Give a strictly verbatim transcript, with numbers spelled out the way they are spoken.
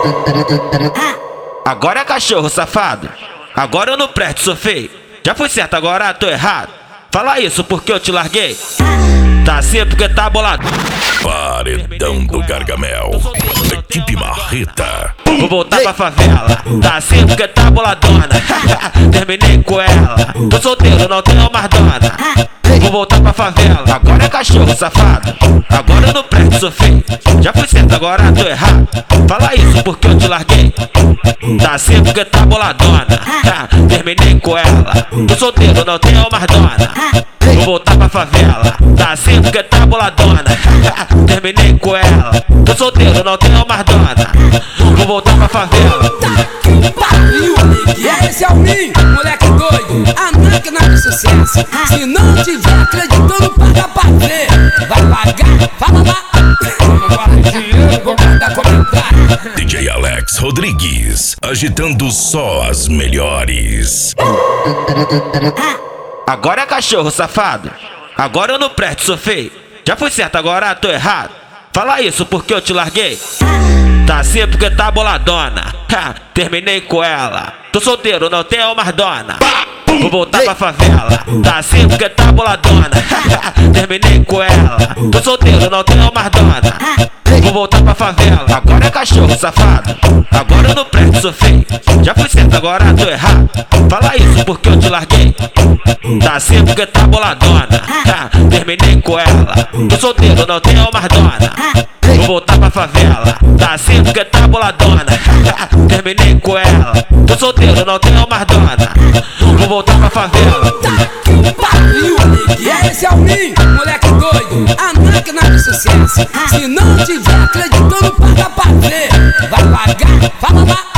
Agora é cachorro safado. Agora eu não presto, sou feio. Já fui certo, agora tô errado. Fala isso porque eu te larguei. Tá assim porque tá bolado. Paredão do Gargamel, equipe Marreta. Vou voltar pra favela. Tá assim porque tá boladona. Terminei com ela. Tô solteiro, não tenho mais dona. Vou voltar pra favela. Agora é cachorro safado. Agora eu não presto, sou feio. Já fui certo, agora tô errado. Fala isso porque eu te larguei. Tá assim porque tá boladona. Terminei com ela. Tô solteiro, não tenho mais dona. Vou voltar pra favela. Tá assim porque tá boladona. Terminei com ela. Tô solteiro, não tenho mais dona. Vou voltar pra favela. E esse é o Minho, moleque doido, a máquina de sucesso. Se não tiver acreditando, paga pra ver. Vai pagar, fala lá. Não vale dinheiro, vou mandar comentário. D J Alex Rodrigues, agitando só as melhores. Agora é cachorro safado. Agora eu não presto, sou feio. Já fui certo, agora tô errado. Fala isso porque eu te larguei. Tá assim porque tá boladona. Terminei com ela. Tô solteiro, não tenho mais dona. Vou voltar pra favela. Tá assim porque tá boladona. Terminei com ela. Tô solteiro, não tenho mais dona. Vou voltar pra favela. Agora é cachorro safado. Agora eu não presto, sou feio. Já fui certo, agora tô errado. Fala isso porque eu te larguei. Tá assim porque tá boladona. Terminei com ela. Tô solteiro, não tenho mais dona. Vou voltar pra favela. Tá assim porque tá boladona. Terminei com ela. Tô solteiro, não tenho mais dona. Vou voltar pra favela. E esse é o Minho, moleque doido, a máquina de sucesso. Se não tiver acreditando, paga pra ver. Vai pagar, fala lá.